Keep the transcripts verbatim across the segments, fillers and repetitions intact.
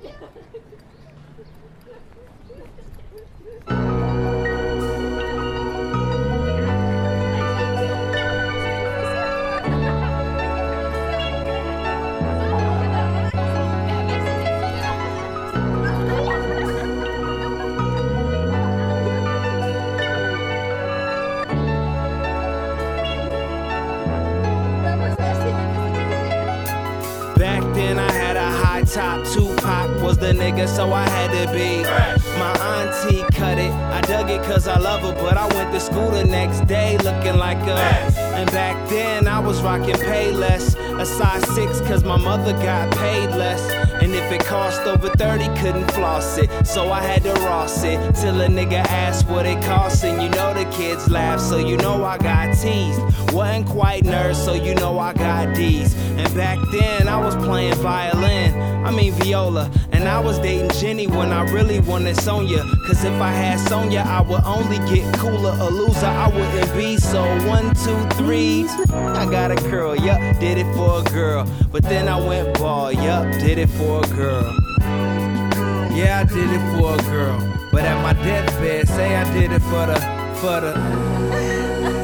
Back then I had a high top, Tupac was the nigga, so I had to be fresh. My auntie cut it, I dug it cause I love her, but I went to school the next day looking like a mess. And back then I was rocking Payless, a size six cause my mother got paid less. And if it cost over thirty, couldn't floss it, so I had to Ross it, till a nigga asked what it cost, and you know the kids laugh, so you know I got teased. Wasn't quite nerds, so you know I got D's. And back then I was playing violin, I mean viola, and I was dating Jenny when I really wanted Sonya. Cause if I had Sonya, I would only get cooler. A loser I wouldn't be, so one, two, three, I got a girl, yup, did it for a girl. But then I went ball, yup, did it for a girl. Yeah, I did it for a girl. But at my deathbed, say I did it for the, for the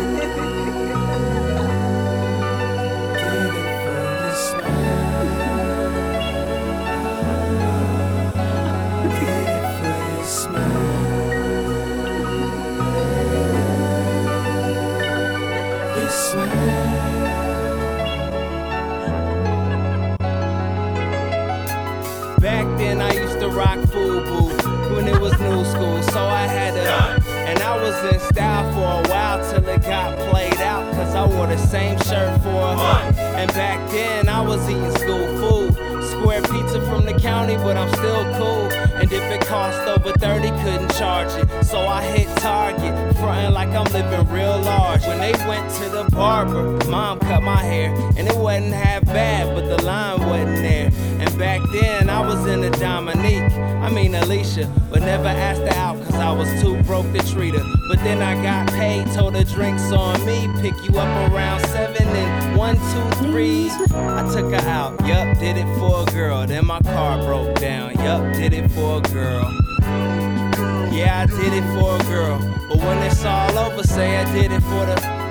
Back then I used to rock FUBU when it was new school, so I had to, and I was in style for a while till it got played out, cause I wore the same shirt for a month. And back then I was eating school food, square pizza from the county, but I'm still cool. And if it cost over thirty, couldn't charge it, so I hit Target, frontin' like I'm living real large. When they went to the barber, mom cut my hair, and it wasn't half bad, but the line wasn't there. And back then I was in a Dominique, I mean Alicia, but never asked her out cause I was too broke to treat her. But then I got paid, told her drinks on me, pick you up around seven and one, two, three. I took her out, yup, did it for a girl. Then my car broke down, yup, did it for a girl. Yeah, I did it for a girl, but when it's all over, say I did it for the